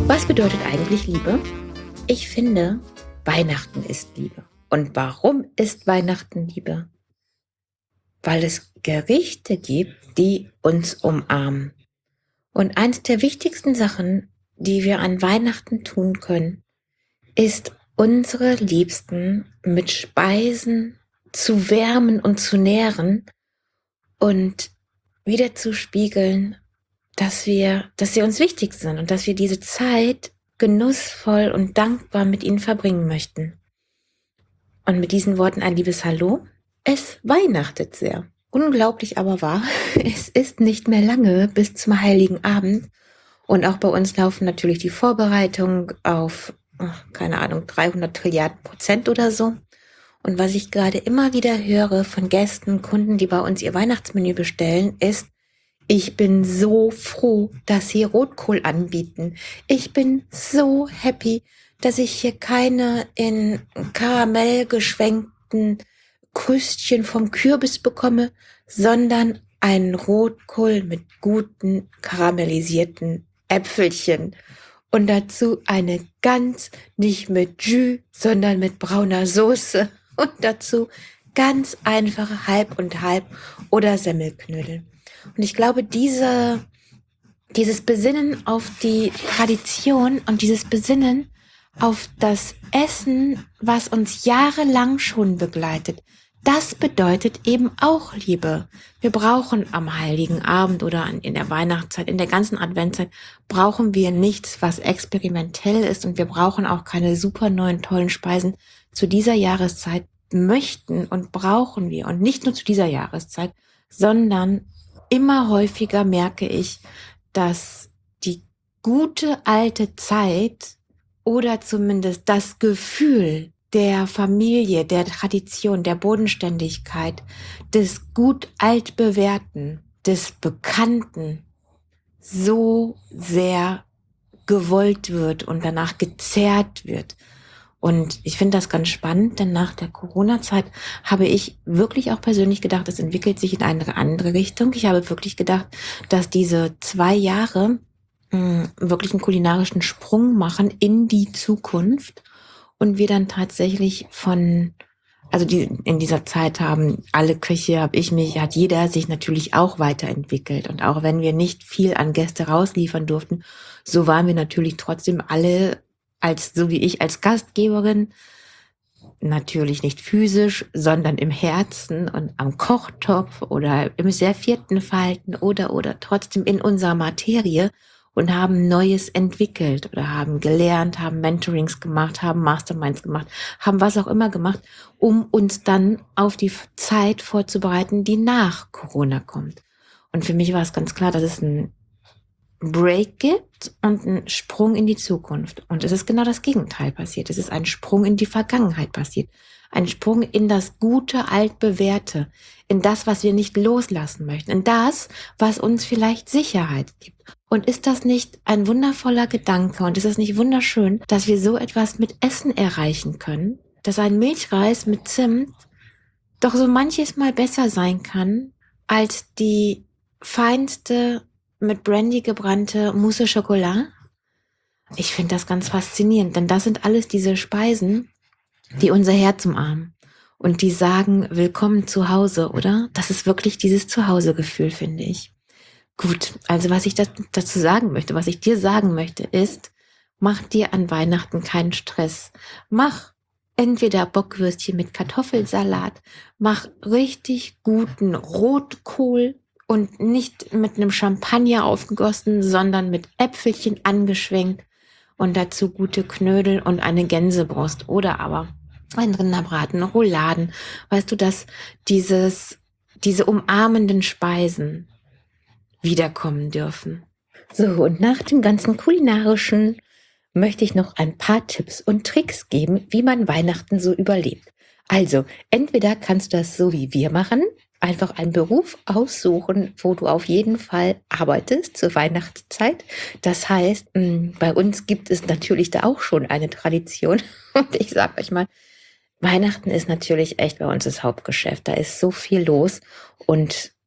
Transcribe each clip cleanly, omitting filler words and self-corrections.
Was bedeutet eigentlich Liebe? Ich finde, Weihnachten ist Liebe. Und warum ist Weihnachten Liebe? Weil es Gerichte gibt, die uns umarmen. Und eins der wichtigsten Sachen, die wir an Weihnachten tun können, ist unsere Liebsten mit Speisen zu wärmen und zu nähren und wieder zu spiegeln, dass sie uns wichtig sind und dass wir diese Zeit genussvoll und dankbar mit ihnen verbringen möchten. Und mit diesen Worten ein liebes Hallo. Es weihnachtet sehr. Unglaublich aber wahr, es ist nicht mehr lange bis zum Heiligen Abend. Und auch bei uns laufen natürlich die Vorbereitungen auf, keine Ahnung, 300 Trilliarden % oder so. Und was ich gerade immer wieder höre von Gästen, Kunden, die bei uns ihr Weihnachtsmenü bestellen, ist: Ich bin so froh, dass Sie Rotkohl anbieten. Ich bin so happy, dass ich hier keine in Karamell geschwenkten Krüstchen vom Kürbis bekomme, sondern einen Rotkohl mit guten karamellisierten Äpfelchen. Und dazu eine Gans, nicht mit Jus, sondern mit brauner Soße. Und dazu ganz einfache Halb und Halb oder Semmelknödel. Und ich glaube, dieses Besinnen auf die Tradition und dieses Besinnen auf das Essen, was uns jahrelang schon begleitet, das bedeutet eben auch Liebe. Wir brauchen am Heiligen Abend oder in der Weihnachtszeit, in der ganzen Adventszeit, brauchen wir nichts, was experimentell ist, und wir brauchen auch keine super neuen, tollen Speisen. Zu dieser Jahreszeit möchten und brauchen wir, und nicht nur zu dieser Jahreszeit, sondern immer häufiger merke ich, dass die gute alte Zeit oder zumindest das Gefühl der Familie, der Tradition, der Bodenständigkeit, des gut altbewährten, des Bekannten so sehr gewollt wird und danach gezerrt wird. Und ich finde das ganz spannend, denn nach der Corona-Zeit habe ich wirklich auch persönlich gedacht, es entwickelt sich in eine andere Richtung. Ich habe wirklich gedacht, dass diese 2 Jahre wirklich einen kulinarischen Sprung machen in die Zukunft und wir dann tatsächlich in dieser Zeit haben alle Küche, hat jeder sich natürlich auch weiterentwickelt. Und auch wenn wir nicht viel an Gäste rausliefern durften, so waren wir natürlich trotzdem alle so wie ich als Gastgeberin, natürlich nicht physisch, sondern im Herzen und am Kochtopf oder im servierten Falten oder trotzdem in unserer Materie und haben Neues entwickelt oder haben gelernt, haben Mentorings gemacht, haben Masterminds gemacht, haben was auch immer gemacht, um uns dann auf die Zeit vorzubereiten, die nach Corona kommt. Und für mich war es ganz klar, dass es ein Break gibt und einen Sprung in die Zukunft. Und es ist genau das Gegenteil passiert. Es ist ein Sprung in die Vergangenheit passiert. Ein Sprung in das gute, altbewährte, in das, was wir nicht loslassen möchten, in das, was uns vielleicht Sicherheit gibt. Und ist das nicht ein wundervoller Gedanke und ist es nicht wunderschön, dass wir so etwas mit Essen erreichen können, dass ein Milchreis mit Zimt doch so manches Mal besser sein kann als die feinste mit Brandy gebrannte Mousse au Chocolat? Ich finde das ganz faszinierend, denn das sind alles diese Speisen, die unser Herz umarmen und die sagen, willkommen zu Hause, oder? Das ist wirklich dieses Zuhausegefühl, finde ich. Gut, also was ich dazu sagen möchte, was ich dir sagen möchte, ist, mach dir an Weihnachten keinen Stress. Mach entweder Bockwürstchen mit Kartoffelsalat, mach richtig guten Rotkohl und nicht mit einem Champagner aufgegossen, sondern mit Äpfelchen angeschwenkt und dazu gute Knödel und eine Gänsebrust oder aber ein Rinderbraten, Rouladen. Weißt du, dass diese umarmenden Speisen wiederkommen dürfen. So, und nach dem ganzen kulinarischen möchte ich noch ein paar Tipps und Tricks geben, wie man Weihnachten so überlebt. Also, entweder kannst du das so wie wir machen, einfach einen Beruf aussuchen, wo du auf jeden Fall arbeitest zur Weihnachtszeit. Das heißt, bei uns gibt es natürlich da auch schon eine Tradition. Und ich sage euch mal, Weihnachten ist natürlich echt bei uns das Hauptgeschäft. Da ist so viel los und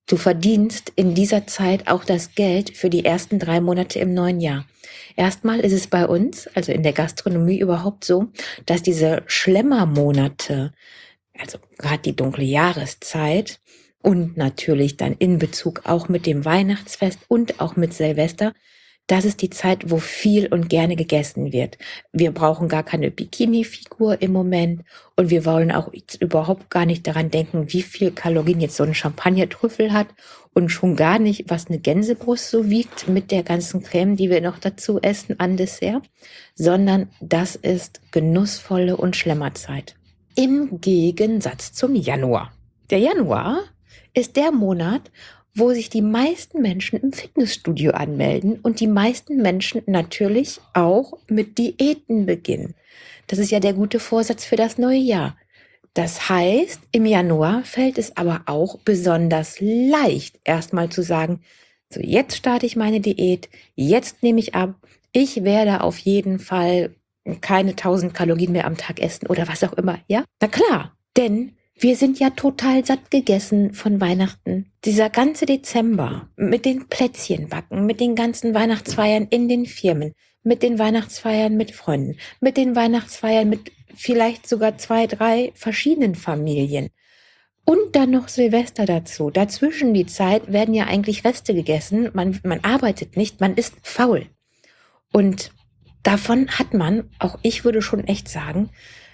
Du verdienst in dieser Zeit auch das Geld für die ersten 3 Monate im neuen Jahr. Erstmal ist es bei uns, also in der Gastronomie überhaupt so, dass diese Schlemmermonate, also gerade die dunkle Jahreszeit und natürlich dann in Bezug auch mit dem Weihnachtsfest und auch mit Silvester, das ist die Zeit, wo viel und gerne gegessen wird. Wir brauchen gar keine Bikini-Figur im Moment und wir wollen auch überhaupt gar nicht daran denken, wie viel Kalorien jetzt so ein Champagner-Trüffel hat und schon gar nicht, was eine Gänsebrust so wiegt mit der ganzen Creme, die wir noch dazu essen an Dessert, sondern das ist genussvolle und Schlemmerzeit. Im Gegensatz zum Januar. Der Januar ist der Monat, wo sich die meisten Menschen im Fitnessstudio anmelden und die meisten Menschen natürlich auch mit Diäten beginnen. Das ist ja der gute Vorsatz für das neue Jahr. Das heißt, im Januar fällt es aber auch besonders leicht, erstmal zu sagen, so jetzt starte ich meine Diät, jetzt nehme ich ab, ich werde auf jeden Fall keine 1000 Kalorien mehr am Tag essen oder was auch immer, ja? Na klar, denn wir sind ja total satt gegessen von Weihnachten. Dieser ganze Dezember mit den Plätzchenbacken, mit den ganzen Weihnachtsfeiern in den Firmen, mit den Weihnachtsfeiern mit Freunden, mit den Weihnachtsfeiern mit vielleicht sogar 2, 3 verschiedenen Familien. Und dann noch Silvester dazu. Dazwischen die Zeit werden ja eigentlich Reste gegessen. Man arbeitet nicht, man ist faul. Und davon hat man, auch ich würde schon echt sagen,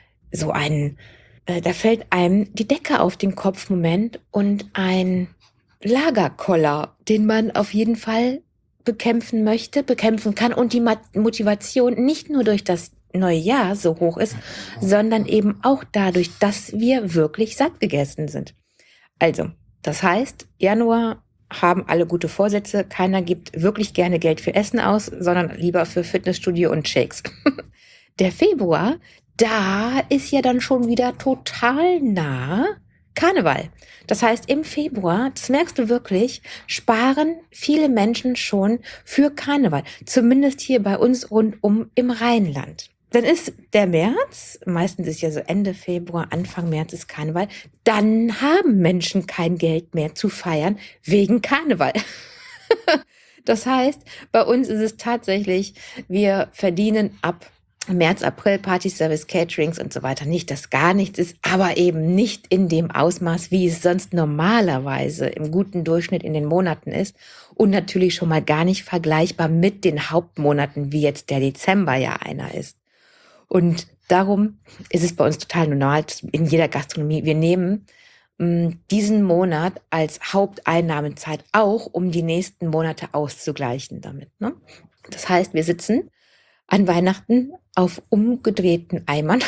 so einen da fällt einem die Decke auf den Kopf, Moment, und ein Lagerkoller, den man auf jeden Fall bekämpfen möchte, bekämpfen kann und die Motivation nicht nur durch das neue Jahr so hoch ist, sondern eben auch dadurch, dass wir wirklich satt gegessen sind. Also, das heißt, Januar haben alle gute Vorsätze, keiner gibt wirklich gerne Geld für Essen aus, sondern lieber für Fitnessstudio und Shakes. Der Februar, da ist ja dann schon wieder total nah Karneval. Das heißt, im Februar, das merkst du wirklich, sparen viele Menschen schon für Karneval. Zumindest hier bei uns rundum im Rheinland. Dann ist der März, meistens ist ja so Ende Februar, Anfang März ist Karneval. Dann haben Menschen kein Geld mehr zu feiern wegen Karneval. Das heißt, bei uns ist es tatsächlich, wir verdienen ab März, April, Party, Service, Caterings und so weiter. Nicht, dass gar nichts ist, aber eben nicht in dem Ausmaß, wie es sonst normalerweise im guten Durchschnitt in den Monaten ist. Und natürlich schon mal gar nicht vergleichbar mit den Hauptmonaten, wie jetzt der Dezember ja einer ist. Und darum ist es bei uns total normal, in jeder Gastronomie, wir nehmen diesen Monat als Haupteinnahmezeit auch, um die nächsten Monate auszugleichen damit. Ne? Das heißt, wir sitzen an Weihnachten auf umgedrehten Eimern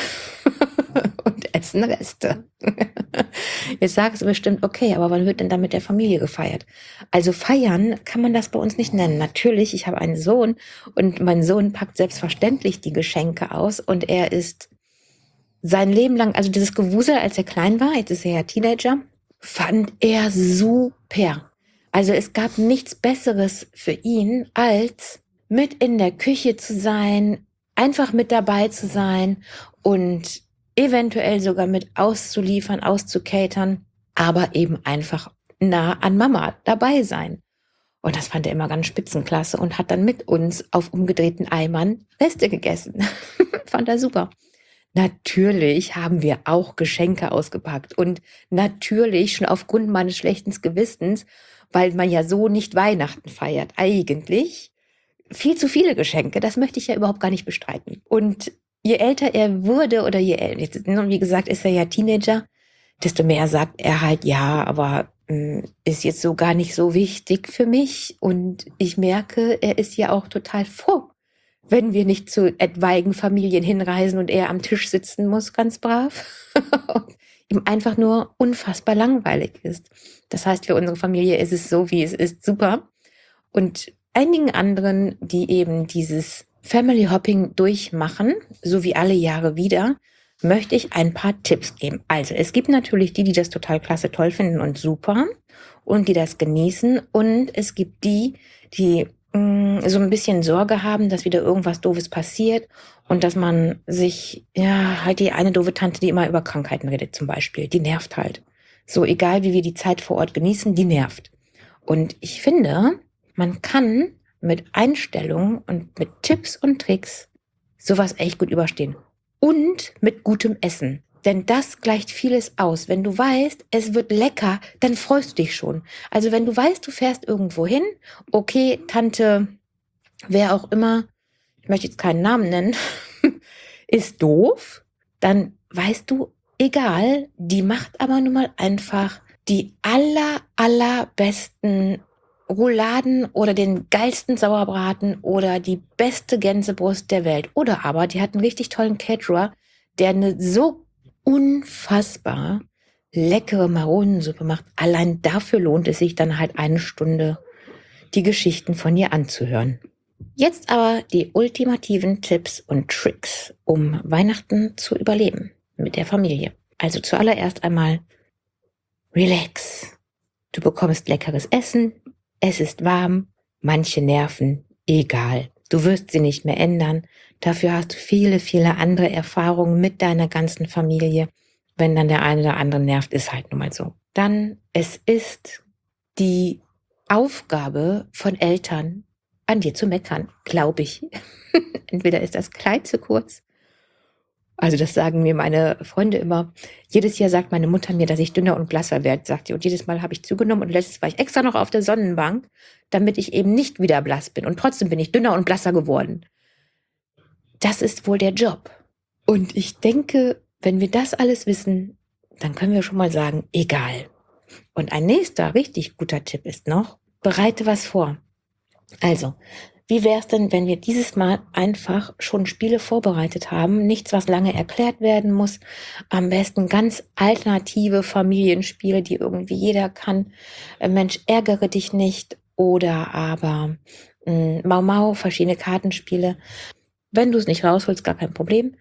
und essen Reste. Jetzt sagst du bestimmt, okay, aber wann wird denn da mit der Familie gefeiert? Also feiern kann man das bei uns nicht nennen. Natürlich, ich habe einen Sohn und mein Sohn packt selbstverständlich die Geschenke aus und er ist sein Leben lang, also dieses Gewusel, als er klein war, jetzt ist er ja Teenager, fand er super. Also es gab nichts Besseres für ihn, als mit in der Küche zu sein, einfach mit dabei zu sein und eventuell sogar mit auszuliefern, auszukatern, aber eben einfach nah an Mama dabei sein. Und das fand er immer ganz spitzenklasse und hat dann mit uns auf umgedrehten Eimern Reste gegessen. Fand er super. Natürlich haben wir auch Geschenke ausgepackt und natürlich schon aufgrund meines schlechten Gewissens, weil man ja so nicht Weihnachten feiert, eigentlich viel zu viele Geschenke, das möchte ich ja überhaupt gar nicht bestreiten. Und je älter er wurde oder je älter, wie gesagt, ist er ja Teenager, desto mehr sagt er halt, ja, aber ist jetzt so gar nicht so wichtig für mich. Und ich merke, er ist ja auch total froh, wenn wir nicht zu etwaigen Familien hinreisen und er am Tisch sitzen muss, ganz brav. Und ihm einfach nur unfassbar langweilig ist. Das heißt, für unsere Familie ist es so, wie es ist, super. Und einigen anderen, die eben dieses Family Hopping durchmachen, so wie alle Jahre wieder, möchte ich ein paar Tipps geben. Also es gibt natürlich die das total klasse, toll finden und super und die das genießen. Und es gibt die so ein bisschen Sorge haben, dass wieder irgendwas Doofes passiert und dass man sich, ja, halt die eine doofe Tante, die immer über Krankheiten redet zum Beispiel, die nervt halt. So, egal wie wir die Zeit vor Ort genießen, die nervt. Und ich finde, man kann mit Einstellungen und mit Tipps und Tricks sowas echt gut überstehen. Und mit gutem Essen. Denn das gleicht vieles aus. Wenn du weißt, es wird lecker, dann freust du dich schon. Also wenn du weißt, du fährst irgendwo hin, okay, Tante, wer auch immer, ich möchte jetzt keinen Namen nennen, ist doof, dann weißt du, egal, die macht aber nun mal einfach die allerbesten Rouladen oder den geilsten Sauerbraten oder die beste Gänsebrust der Welt. Oder aber die hat einen richtig tollen Caterer, der eine so unfassbar leckere Maronensuppe macht. Allein dafür lohnt es sich dann halt 1 Stunde, die Geschichten von ihr anzuhören. Jetzt aber die ultimativen Tipps und Tricks, um Weihnachten zu überleben mit der Familie. Also zuallererst einmal relax. Du bekommst leckeres Essen, es ist warm, manche Nerven, egal. Du wirst sie nicht mehr ändern. Dafür hast du viele andere Erfahrungen mit deiner ganzen Familie. Wenn dann der eine oder andere nervt, ist halt nun mal so. Dann, es ist die Aufgabe von Eltern, an dir zu meckern, glaube ich. Entweder ist das Kleid zu kurz. Also das sagen mir meine Freunde immer. Jedes Jahr sagt meine Mutter mir, dass ich dünner und blasser werde, sagt sie. Und jedes Mal habe ich zugenommen und letztes war ich extra noch auf der Sonnenbank, damit ich eben nicht wieder blass bin. Und trotzdem bin ich dünner und blasser geworden. Das ist wohl der Job. Und ich denke, wenn wir das alles wissen, dann können wir schon mal sagen, egal. Und ein nächster richtig guter Tipp ist noch, bereite was vor. Also, wie wäre es denn, wenn wir dieses Mal einfach schon Spiele vorbereitet haben? Nichts, was lange erklärt werden muss. Am besten ganz alternative Familienspiele, die irgendwie jeder kann. Mensch, ärgere dich nicht. Oder aber Mau Mau, verschiedene Kartenspiele. Wenn du es nicht rausholst, gar kein Problem.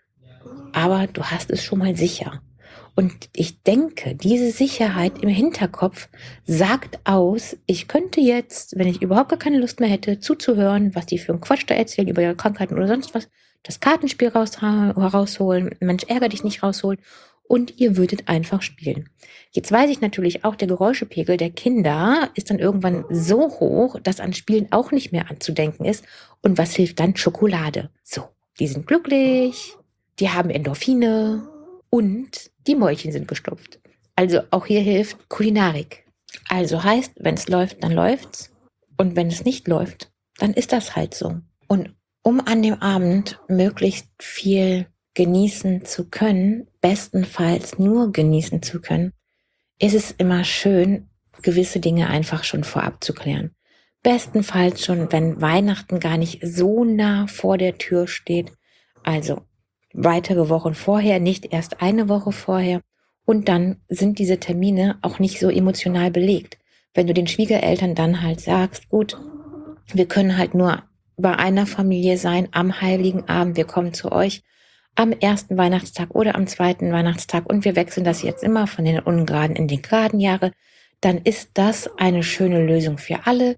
Aber du hast es schon mal sicher. Und ich denke, diese Sicherheit im Hinterkopf sagt aus, ich könnte jetzt, wenn ich überhaupt gar keine Lust mehr hätte, zuzuhören, was die für einen Quatsch da erzählen über ihre Krankheiten oder sonst was, das Kartenspiel rausholen, Mensch, ärger dich nicht rausholen und ihr würdet einfach spielen. Jetzt weiß ich natürlich auch, der Geräuschepegel der Kinder ist dann irgendwann so hoch, dass an Spielen auch nicht mehr anzudenken ist. Und was hilft dann? Schokolade. So, die sind glücklich, die haben Endorphine und die Mäulchen sind gestopft. Also auch hier hilft Kulinarik. Also heißt, wenn es läuft, dann läuft's. Und wenn es nicht läuft, dann ist das halt so. Und um an dem Abend möglichst viel genießen zu können, bestenfalls nur genießen zu können, ist es immer schön, gewisse Dinge einfach schon vorab zu klären. Bestenfalls schon, wenn Weihnachten gar nicht so nah vor der Tür steht. Also weitere Wochen vorher, nicht erst eine Woche vorher. Und dann sind diese Termine auch nicht so emotional belegt. Wenn du den Schwiegereltern dann halt sagst, gut, wir können halt nur bei einer Familie sein am Heiligen Abend, wir kommen zu euch am ersten Weihnachtstag oder am zweiten Weihnachtstag und wir wechseln das jetzt immer von den ungeraden in die geraden Jahre, dann ist das eine schöne Lösung für alle.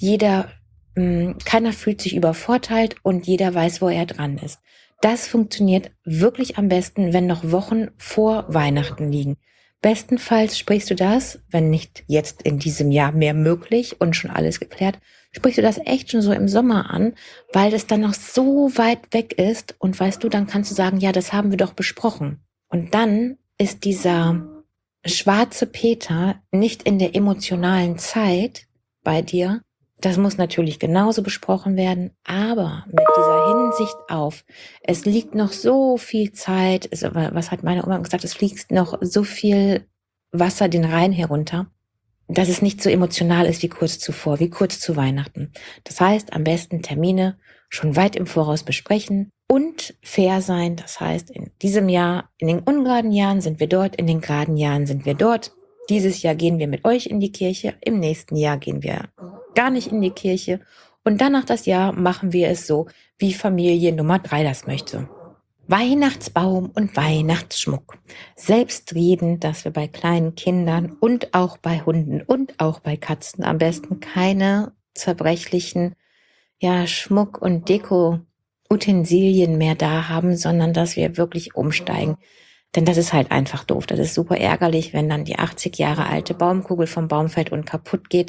Keiner fühlt sich übervorteilt und jeder weiß, wo er dran ist. Das funktioniert wirklich am besten, wenn noch Wochen vor Weihnachten liegen. Bestenfalls sprichst du das, wenn nicht jetzt in diesem Jahr mehr möglich und schon alles geklärt, sprichst du das echt schon so im Sommer an, weil das dann noch so weit weg ist und weißt du, dann kannst du sagen, ja, das haben wir doch besprochen. Und dann ist dieser schwarze Peter nicht in der emotionalen Zeit bei dir. Das muss natürlich genauso besprochen werden, aber mit dieser Hinsicht auf, es liegt noch so viel Zeit, was hat meine Oma gesagt, es fließt noch so viel Wasser den Rhein herunter, dass es nicht so emotional ist wie kurz zuvor, wie kurz zu Weihnachten. Das heißt, am besten Termine schon weit im Voraus besprechen und fair sein. Das heißt, in diesem Jahr, in den ungeraden Jahren sind wir dort, in den geraden Jahren sind wir dort. Dieses Jahr gehen wir mit euch in die Kirche, im nächsten Jahr gehen wir gar nicht in die Kirche. Und danach das Jahr machen wir es so, wie Familie Nummer 3 das möchte. Weihnachtsbaum und Weihnachtsschmuck. Selbstredend, dass wir bei kleinen Kindern und auch bei Hunden und auch bei Katzen am besten keine zerbrechlichen Schmuck- und Deko-Utensilien mehr da haben, sondern dass wir wirklich umsteigen. Denn das ist halt einfach doof. Das ist super ärgerlich, wenn dann die 80 Jahre alte Baumkugel vom Baum fällt und kaputt geht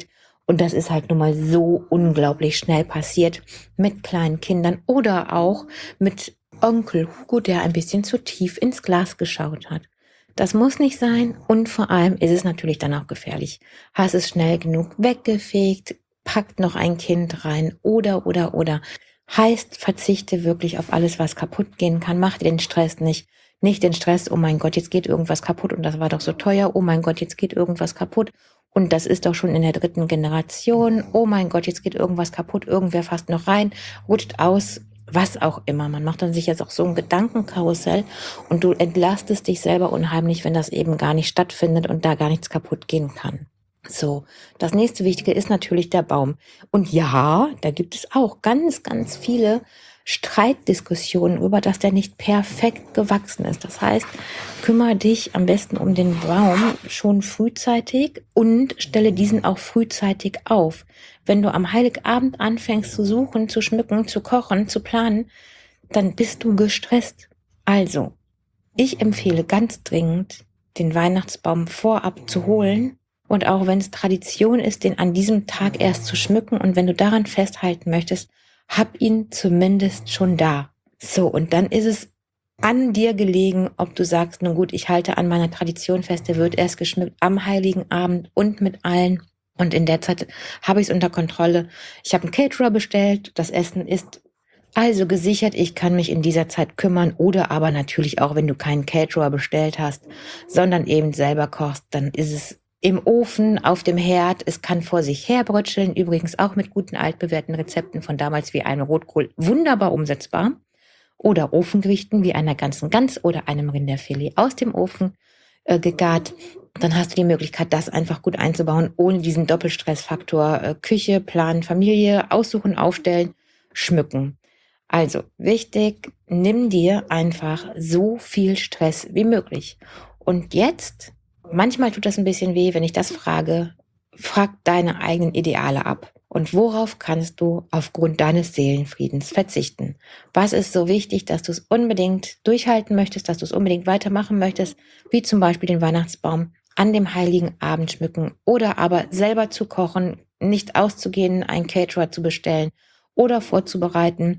Und das ist halt nun mal so unglaublich schnell passiert mit kleinen Kindern oder auch mit Onkel Hugo, der ein bisschen zu tief ins Glas geschaut hat. Das muss nicht sein und vor allem ist es natürlich dann auch gefährlich. Hast es schnell genug weggefegt, packt noch ein Kind rein oder. Heißt, verzichte wirklich auf alles, was kaputt gehen kann. Mach dir den Stress nicht. Nicht den Stress, oh mein Gott, jetzt geht irgendwas kaputt und das war doch so teuer. Oh mein Gott, jetzt geht irgendwas kaputt. Und das ist doch schon in der 3. Generation. Oh mein Gott, jetzt geht irgendwas kaputt. Irgendwer fasst noch rein, rutscht aus, was auch immer. Man macht dann sich jetzt auch so ein Gedankenkarussell und du entlastest dich selber unheimlich, wenn das eben gar nicht stattfindet und da gar nichts kaputt gehen kann. So, das nächste Wichtige ist natürlich der Baum. Und ja, da gibt es auch ganz, ganz viele Streitdiskussionen über, dass der nicht perfekt gewachsen ist. Das heißt, kümmere dich am besten um den Baum schon frühzeitig und stelle diesen auch frühzeitig auf. Wenn du am Heiligabend anfängst zu suchen, zu schmücken, zu kochen, zu planen, dann bist du gestresst. Also, ich empfehle ganz dringend, den Weihnachtsbaum vorab zu holen. Und auch wenn es Tradition ist, den an diesem Tag erst zu schmücken und wenn du daran festhalten möchtest, hab ihn zumindest schon da. So, und dann ist es an dir gelegen, ob du sagst, nun gut, ich halte an meiner Tradition fest, der wird erst geschmückt am Heiligen Abend und mit allen. Und in der Zeit habe ich es unter Kontrolle. Ich habe einen Caterer bestellt, das Essen ist also gesichert, ich kann mich in dieser Zeit kümmern oder aber natürlich auch, wenn du keinen Caterer bestellt hast, sondern eben selber kochst, dann ist es im Ofen, auf dem Herd. Es kann vor sich herbrötscheln, übrigens auch mit guten altbewährten Rezepten von damals wie einem Rotkohl wunderbar umsetzbar. Oder Ofengerichten wie einer ganzen Gans oder einem Rinderfilet aus dem Ofen gegart. Dann hast du die Möglichkeit, das einfach gut einzubauen, ohne diesen Doppelstressfaktor Küche, Planen, Familie, aussuchen, aufstellen, schmücken. Also wichtig, nimm dir einfach so viel Stress wie möglich. Und jetzt, manchmal tut das ein bisschen weh, wenn ich das frage, frag deine eigenen Ideale ab. Und worauf kannst du aufgrund deines Seelenfriedens verzichten? Was ist so wichtig, dass du es unbedingt durchhalten möchtest, dass du es unbedingt weitermachen möchtest, wie zum Beispiel den Weihnachtsbaum an dem Heiligen Abend schmücken oder aber selber zu kochen, nicht auszugehen, einen Caterer zu bestellen oder vorzubereiten.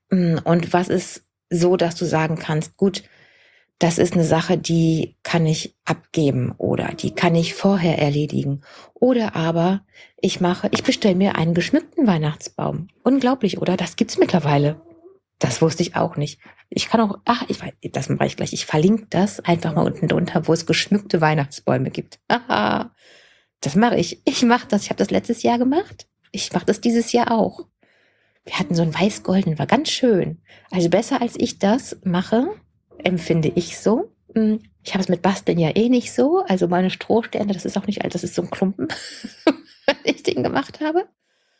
Und was ist so, dass du sagen kannst, gut, das ist eine Sache, die kann ich abgeben oder die kann ich vorher erledigen. Oder aber ich bestelle mir einen geschmückten Weihnachtsbaum. Unglaublich, oder? Das gibt's mittlerweile. Das wusste ich auch nicht. Ich kann auch, das mache ich gleich. Ich verlinke das einfach mal unten drunter, wo es geschmückte Weihnachtsbäume gibt. Haha, das mache ich. Ich mache das. Ich habe das letztes Jahr gemacht. Ich mache das dieses Jahr auch. Wir hatten so ein weiß-golden, war ganz schön. Also besser als ich das mache, empfinde ich so. Ich habe es mit Basteln ja eh nicht so. Also meine Strohsterne, das ist auch nicht alt, das ist so ein Klumpen, wenn ich den gemacht habe.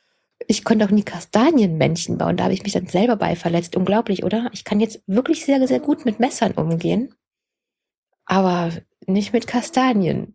Ich konnte auch nie Kastanienmännchen bauen, da habe ich mich dann selber bei verletzt. Unglaublich, oder? Ich kann jetzt wirklich sehr, sehr gut mit Messern umgehen, aber nicht mit Kastanienmännchen.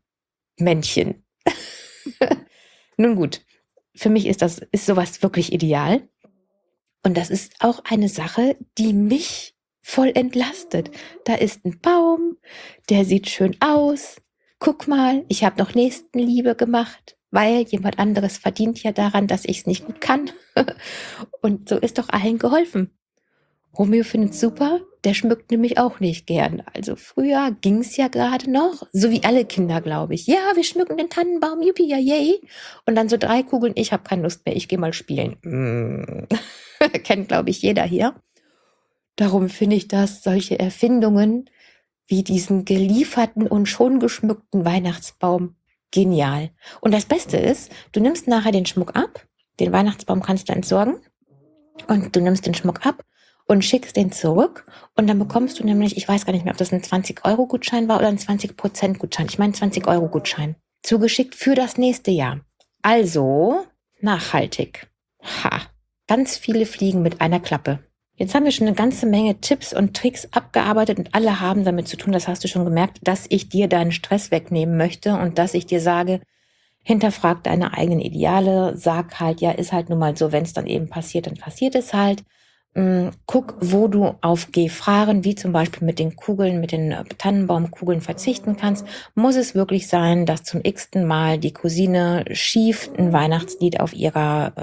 Nun gut, für mich ist sowas wirklich ideal. Und das ist auch eine Sache, die mich voll entlastet. Da ist ein Baum, der sieht schön aus. Guck mal, ich habe noch Nächstenliebe gemacht, weil jemand anderes verdient ja daran, dass ich es nicht gut kann. Und so ist doch allen geholfen. Romeo findet super, der schmückt nämlich auch nicht gern. Also früher ging's ja gerade noch, so wie alle Kinder, glaube ich. Ja, wir schmücken den Tannenbaum, yippie, ja, yay. Und dann so 3 Kugeln, ich habe keine Lust mehr, ich gehe mal spielen. Kennt, glaube ich, jeder hier. Darum finde ich, dass solche Erfindungen wie diesen gelieferten und schon geschmückten Weihnachtsbaum genial. Und das Beste ist, du nimmst nachher den Schmuck ab, den Weihnachtsbaum kannst du entsorgen und du nimmst den Schmuck ab und schickst den zurück und dann bekommst du nämlich, ich weiß gar nicht mehr, ob das ein 20-Euro-Gutschein war oder ein 20%-Gutschein. Ich meine 20-Euro-Gutschein. Zugeschickt für das nächste Jahr. Also nachhaltig. Ganz viele Fliegen mit einer Klappe. Jetzt haben wir schon eine ganze Menge Tipps und Tricks abgearbeitet und alle haben damit zu tun, das hast du schon gemerkt, dass ich dir deinen Stress wegnehmen möchte und dass ich dir sage, hinterfrag deine eigenen Ideale, sag halt, ja, ist halt nun mal so, wenn es dann eben passiert, dann passiert es halt. Guck, wo du auf Gefahren, wie zum Beispiel mit den Kugeln, mit den Tannenbaumkugeln verzichten kannst. Muss es wirklich sein, dass zum x-ten Mal die Cousine schief ein Weihnachtslied auf ihrer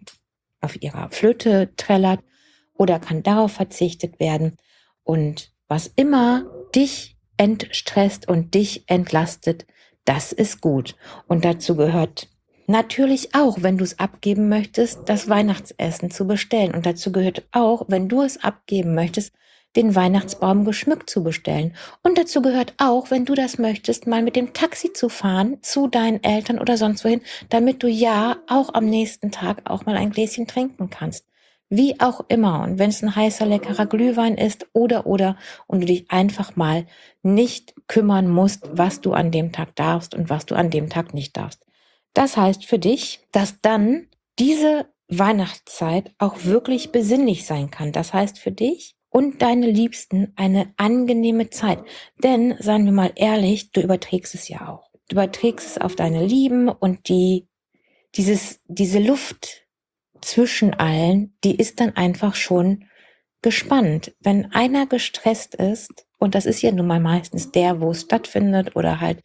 Flöte trällert, oder kann darauf verzichtet werden? Und was immer dich entstresst und dich entlastet, das ist gut. Und dazu gehört natürlich auch, wenn du es abgeben möchtest, das Weihnachtsessen zu bestellen. Und dazu gehört auch, wenn du es abgeben möchtest, den Weihnachtsbaum geschmückt zu bestellen. Und dazu gehört auch, wenn du das möchtest, mal mit dem Taxi zu fahren zu deinen Eltern oder sonst wohin, damit du ja auch am nächsten Tag auch mal ein Gläschen trinken kannst. Wie auch immer. Und wenn es ein heißer, leckerer Glühwein ist oder, und du dich einfach mal nicht kümmern musst, was du an dem Tag darfst und was du an dem Tag nicht darfst. Das heißt für dich, dass dann diese Weihnachtszeit auch wirklich besinnlich sein kann. Das heißt für dich und deine Liebsten eine angenehme Zeit. Denn, seien wir mal ehrlich, du überträgst es ja auch. Du überträgst es auf deine Lieben und diese Luft zwischen allen, die ist dann einfach schon gespannt. Wenn einer gestresst ist, und das ist ja nun mal meistens der, wo es stattfindet oder halt,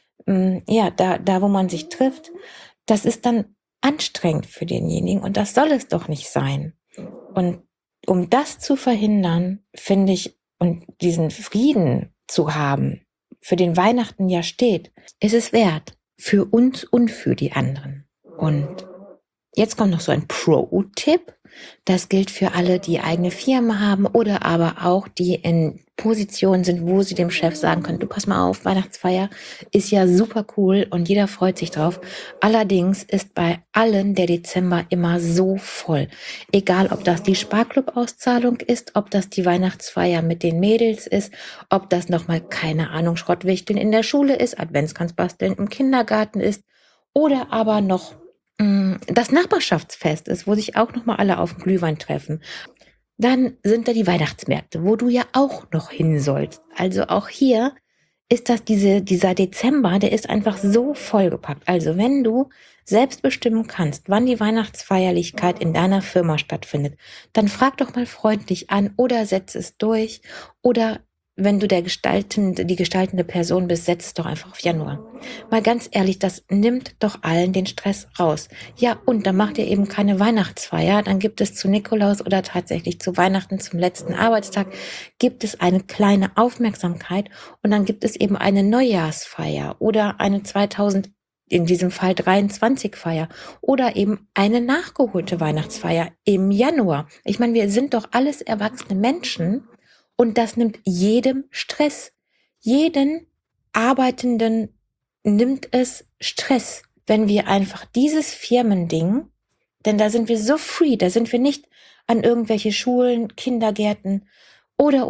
da, wo man sich trifft, das ist dann anstrengend für denjenigen und das soll es doch nicht sein. Und um das zu verhindern, finde ich, und diesen Frieden zu haben, für den Weihnachten ja steht, ist es wert, für uns und für die anderen. Und jetzt kommt noch so ein Pro-Tipp. Das gilt für alle, die eigene Firma haben oder aber auch die in Positionen sind, wo sie dem Chef sagen können, du pass mal auf, Weihnachtsfeier ist ja super cool und jeder freut sich drauf. Allerdings ist bei allen der Dezember immer so voll. Egal, ob das die Sparklub-Auszahlung ist, ob das die Weihnachtsfeier mit den Mädels ist, ob das nochmal, keine Ahnung, Schrottwichteln in der Schule ist, Adventskranzbasteln im Kindergarten ist oder aber noch das Nachbarschaftsfest ist, wo sich auch nochmal alle auf den Glühwein treffen. Dann sind da die Weihnachtsmärkte, wo du ja auch noch hin sollst. Also auch hier ist das dieser Dezember, der ist einfach so vollgepackt. Also wenn du selbst bestimmen kannst, wann die Weihnachtsfeierlichkeit in deiner Firma stattfindet, dann frag doch mal freundlich an oder setz es durch oder wenn du die gestaltende Person bist, setz es doch einfach auf Januar. Mal ganz ehrlich, das nimmt doch allen den Stress raus. Ja, und dann macht ihr eben keine Weihnachtsfeier, dann gibt es zu Nikolaus oder tatsächlich zu Weihnachten zum letzten Arbeitstag, gibt es eine kleine Aufmerksamkeit und dann gibt es eben eine Neujahrsfeier oder eine in diesem Fall 23 Feier oder eben eine nachgeholte Weihnachtsfeier im Januar. Ich meine, wir sind doch alles erwachsene Menschen und das nimmt jedem Stress. Jeden Arbeitenden nimmt es Stress, wenn wir einfach dieses Firmending, denn da sind wir so free, da sind wir nicht an irgendwelche Schulen, Kindergärten oder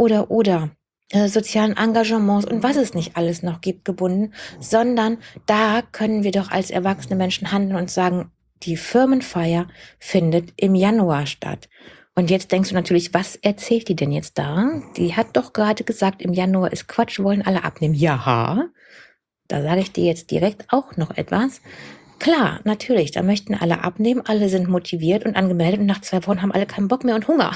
sozialen Engagements und was es nicht alles noch gibt gebunden, sondern da können wir doch als erwachsene Menschen handeln und sagen, die Firmenfeier findet im Januar statt. Und jetzt denkst du natürlich, was erzählt die denn jetzt da? Die hat doch gerade gesagt, im Januar ist Quatsch, wollen alle abnehmen. Ja, da sage ich dir jetzt direkt auch noch etwas. Klar, natürlich, da möchten alle abnehmen, alle sind motiviert und angemeldet und nach 2 Wochen haben alle keinen Bock mehr und Hunger.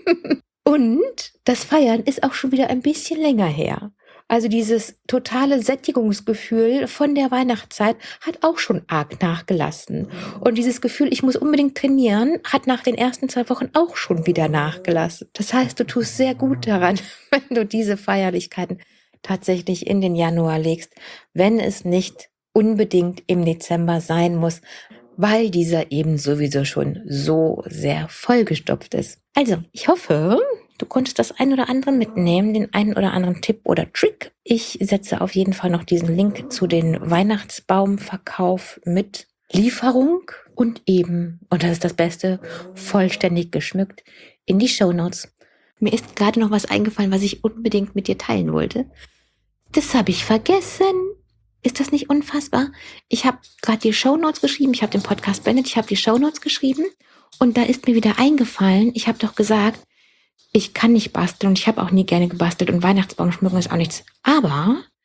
Und das Feiern ist auch schon wieder ein bisschen länger her. Also dieses totale Sättigungsgefühl von der Weihnachtszeit hat auch schon arg nachgelassen. Und dieses Gefühl, ich muss unbedingt trainieren, hat nach den ersten 2 Wochen auch schon wieder nachgelassen. Das heißt, du tust sehr gut daran, wenn du diese Feierlichkeiten tatsächlich in den Januar legst, wenn es nicht unbedingt im Dezember sein muss, weil dieser eben sowieso schon so sehr vollgestopft ist. Also, ich hoffe, du konntest das ein oder andere mitnehmen, den einen oder anderen Tipp oder Trick. Ich setze auf jeden Fall noch diesen Link zu den Weihnachtsbaumverkauf mit Lieferung und eben, und das ist das Beste, vollständig geschmückt in die Shownotes. Mir ist gerade noch was eingefallen, was ich unbedingt mit dir teilen wollte. Das habe ich vergessen. Ist das nicht unfassbar? Ich habe gerade die Shownotes geschrieben, ich habe den Podcast beendet, ich habe die Shownotes geschrieben und da ist mir wieder eingefallen, ich habe doch gesagt, ich kann nicht basteln und ich habe auch nie gerne gebastelt und Weihnachtsbaum schmücken ist auch nichts. Aber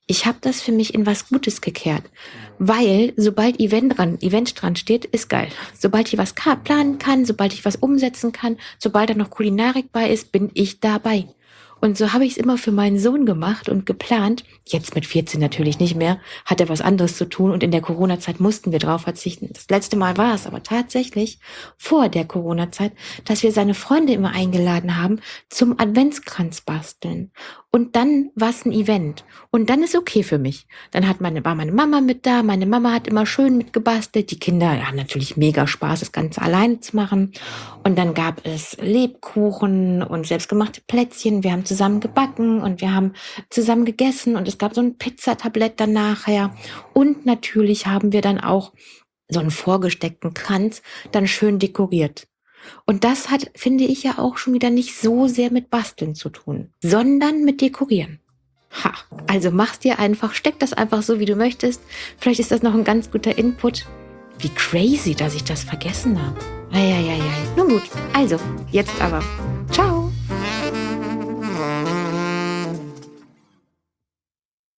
ich habe das für mich in was Gutes gekehrt. Weil sobald Event dran steht, ist geil. Sobald ich was planen kann, sobald ich was umsetzen kann, sobald da noch Kulinarik bei ist, bin ich dabei. Und so habe ich es immer für meinen Sohn gemacht und geplant. Jetzt mit 14 natürlich nicht mehr, hat er was anderes zu tun und in der Corona-Zeit mussten wir drauf verzichten. Das letzte Mal war es aber tatsächlich vor der Corona-Zeit, dass wir seine Freunde immer eingeladen haben zum Adventskranz basteln. Und dann war es ein Event. Und dann ist okay für mich. Dann war meine Mama mit da. Meine Mama hat immer schön mitgebastelt. Die Kinder haben natürlich mega Spaß, das Ganze alleine zu machen. Und dann gab es Lebkuchen und selbstgemachte Plätzchen. Wir haben zusammen gebacken und wir haben zusammen gegessen. Und es gab so ein Pizzatablett dann nachher. Und natürlich haben wir dann auch so einen vorgesteckten Kranz dann schön dekoriert. Und das hat, finde ich, ja auch schon wieder nicht so sehr mit Basteln zu tun, sondern mit Dekorieren. Ha, also mach's dir einfach, steck das einfach so, wie du möchtest. Vielleicht ist das noch ein ganz guter Input. Wie crazy, dass ich das vergessen habe. Eieiei. Nun gut, also, jetzt aber.